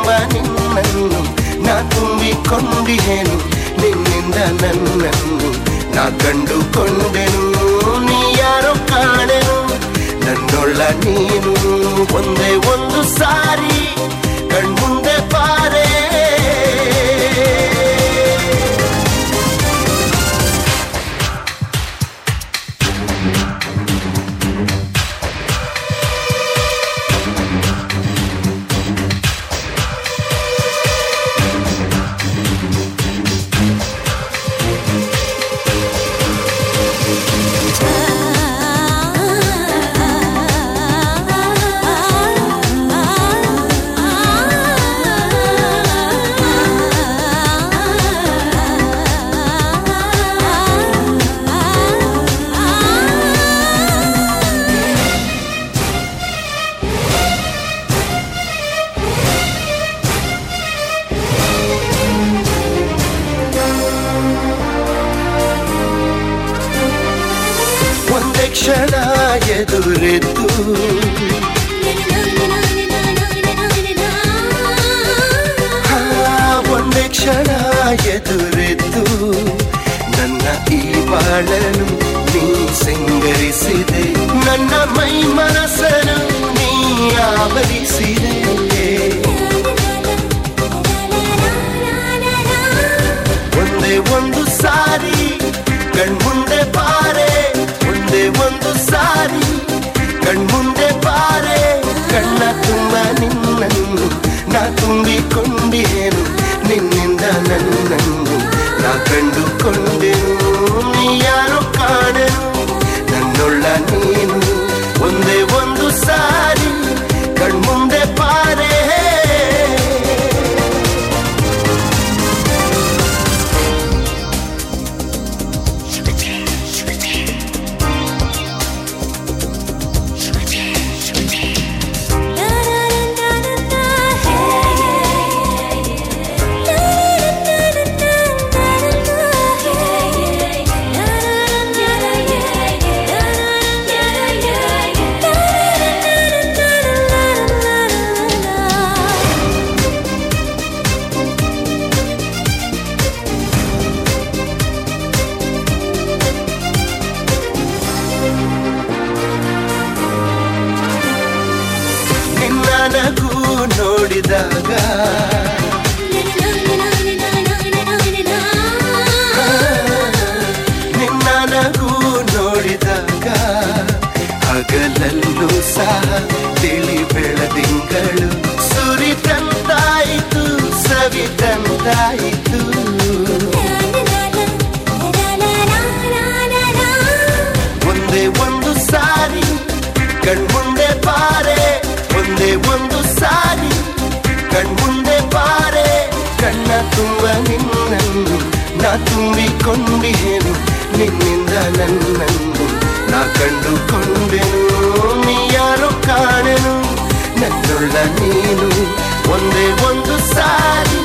ತುಂಬ ನಿನ್ನನ್ನು ನಾ ತುಂಬಿಕೊಂಡಿಹೇನು, ನಿನ್ನಿಂದ ನನ್ನನ್ನು ನಾ ಕಂಡುಕೊಂಡೆನು. ನೀ ಯಾರೋ ಕಾಣೆನು, ನನ್ನೊಳ್ಳ ನೀನು ಒಂದೇ ಒಂದು ಸಾರಿ ಕಣ್ಮುಂದೆ ಬಾರೆ. ಕ್ಷಣ ಎದುರಿದ್ದು ಒಂದೇ ಕ್ಷಣ ಎದುರಿದ್ದು ನನ್ನ ಈ ಬಾಳನು ನೀ ಸಿಂಗರಿಸಿದೆ, ನನ್ನ ಮೈ ಮನಸ್ಸನ್ನು ನೀ ಆವರಿಸಿದೆ. ಒಂದೇ ಒಂದು ಸಾರಿ ಕಣ್ಮುಂದೆ ಬಾರೆ, ಒಂದೇ ಒಂದು ಸಾರಿ ಕಣ್ಮುಂದೆ ಬಾರೆ. ಕಣ್ಣ ತುಂಬ ನಿನ್ನನ್ನು ನಾ ತುಂಬಿಕೊಂಡಿಹೇನು, ನಿನ್ನಿಂದ ನನ್ನನ್ನು ನಾ ಕಂಡುಕೊಂಡೆನು. ನೀ ಯಾರೋ ಕಾಣೆನು, ನನ್ನೊಳ್ಳ ನೀನು ಒಂದೇ ಒಂದು ಸಾರಿ ಕಣ್ಮುಂದೆ ಬಾರೆ. ನಗು ನೋಡಿದಾಗ ನಿನ್ನ ನಗು ನೋಡಿದಾಗ ಹಗಲಲ್ಲೂ ಸಹ ತಿಳಿ ಬೆಳದಿಂಗಳು ಸುರಿದಂತಾಯಿತು, ಸವಿದಂತಾಯಿತು. ಒಂದೇ ಒಂದು ಸಾರಿ ಕಣ್ಮುಂದೆ ಬಾರೆ, ಒಂದೇ ಒಂದು ಸಾರಿ ಕಣ್ಮುಂದೆ ಬಾರೆ. ಕಣ್ಣ ತುಂಬ ನಿನ್ನನ್ನು ನಾ ತುಂಬಿಕೊಂಡಿಹೇನು, ನಿನ್ನಿಂದ ನನ್ನನ್ನು ನಾ ಕಂಡುಕೊಂಡೆನು. ನೀ ಯಾರೋ ಕಾಣೆನು, ನನ್ನೊಳ್ಳ ನೀನು ಒಂದೇ ಒಂದು ಸಾರಿ